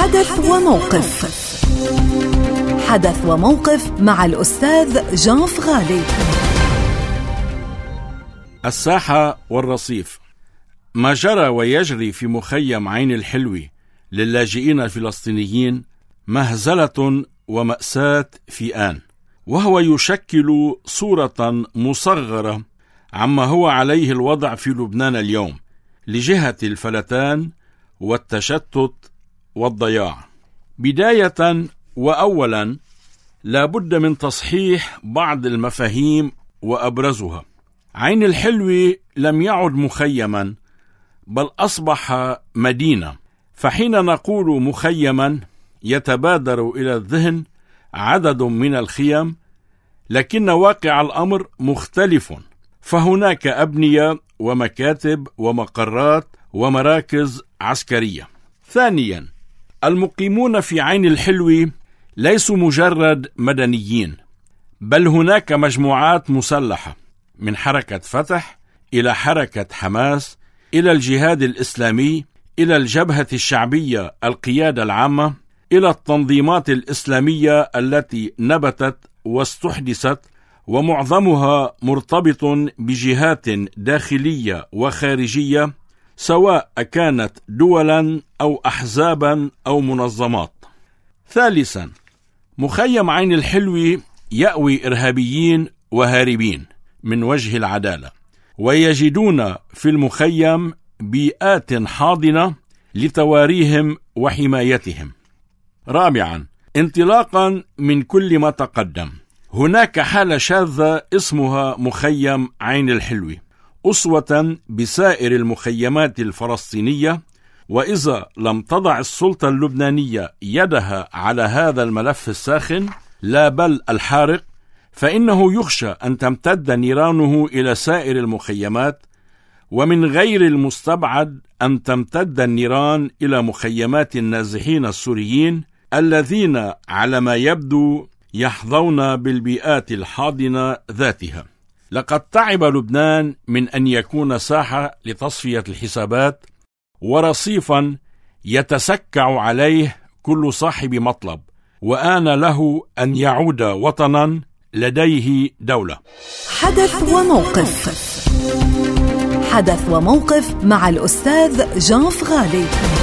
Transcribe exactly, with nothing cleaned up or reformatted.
حدث وموقف. حدث وموقف مع الأستاذ جان فغالي. الساحة والرصيف. ما جرى ويجري في مخيم عين الحلوي للاجئين الفلسطينيين مهزلة ومأساة في آن، وهو يشكل صورة مصغرة عما هو عليه الوضع في لبنان اليوم لجهة الفلتان والتشتت والضياع. بداية وأولا لا بد من تصحيح بعض المفاهيم وأبرزها. عين الحلوي لم يعد مخيما بل أصبح مدينة، فحين نقول مخيما يتبادر إلى الذهن عدد من الخيم، لكن واقع الأمر مختلف، فهناك أبنية ومكاتب ومقرات ومراكز عسكرية. ثانيا، المقيمون في عين الحلوي ليسوا مجرد مدنيين، بل هناك مجموعات مسلحة من حركة فتح إلى حركة حماس إلى الجهاد الإسلامي إلى الجبهة الشعبية القيادة العامة إلى التنظيمات الإسلامية التي نبتت واستحدثت، ومعظمها مرتبط بجهات داخلية وخارجية، سواء كانت دولا أو أحزابا أو منظمات. ثالثا، مخيم عين الحلوي يأوي إرهابيين وهاربين من وجه العدالة، ويجدون في المخيم بيئات حاضنة لتواريهم وحمايتهم. رابعا، انطلاقا من كل ما تقدم، هناك حالة شاذة اسمها مخيم عين الحلوي أسوة بسائر المخيمات الفلسطينية، وإذا لم تضع السلطة اللبنانية يدها على هذا الملف الساخن لا بل الحارق، فإنه يخشى أن تمتد نيرانه إلى سائر المخيمات، ومن غير المستبعد أن تمتد النيران إلى مخيمات النازحين السوريين الذين على ما يبدو يحظون بالبيئات الحاضنة ذاتها. لقد تعب لبنان من أن يكون ساحة لتصفية الحسابات ورصيفا يتسكع عليه كل صاحب مطلب، وآن له أن يعود وطنا لديه دولة. حدث وموقف. حدث وموقف مع الأستاذ جان فغالي.